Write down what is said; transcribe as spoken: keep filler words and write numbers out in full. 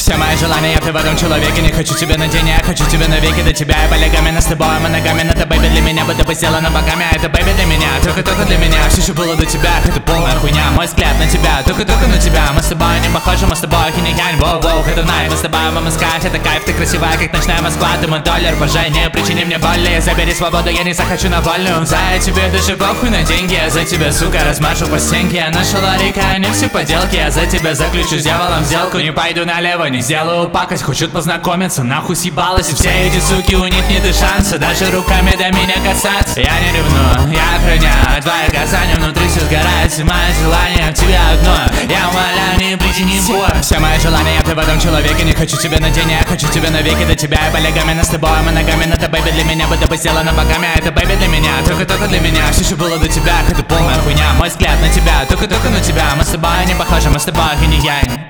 Все мои желания, ты в этом человеке. Не хочу тебе на день, я хочу тебе навеки. До тебя и полягами с тобой, мы ногами. Это бэйби для меня, будто бы сделано богами. Это бэйби для меня, только-только для меня. Все, что было до тебя, это полная хуйня. Мой взгляд на тебя, только-только на тебя. Мы с тобой не похожи, мы с тобой хинь-янь. Воу-воу, это найт, мы с тобой будем искать. Это кайф, ты красивая, как ночная Москва. Ты мой доллар, боже, не причини мне боли. Забери свободу, я не захочу на вольную. За тебе даже похуй на деньги. Я за тебя, сука, размашу по стенке. Я наша ларика, не все поделки. Я за тебя заключу с дьяволом сделку. Не пойду налево, не сделаю пакость. Хочут познакомиться, нахуй съебалась. И все эти суки, у них нет и шанса даже руками до меня касаться. Я не ревную, я охраняю твои касания. Внутри все сгорает, все мои желания в тебя одно. Я умоляю, не причини боль. Все мои желания, ты в этом человеке. Не хочу тебя на день, я хочу тебя навеки. До тебя и полягами с тобой, мы ногами. Это бэйби для меня, будто бы сделано богами. Это бэйби для меня, только-только для меня. Все, что было до тебя, это полная хуйня. Мой взгляд на тебя, только-только на тебя. Мы с тобой не похожи, мы с тобой хинь-янь.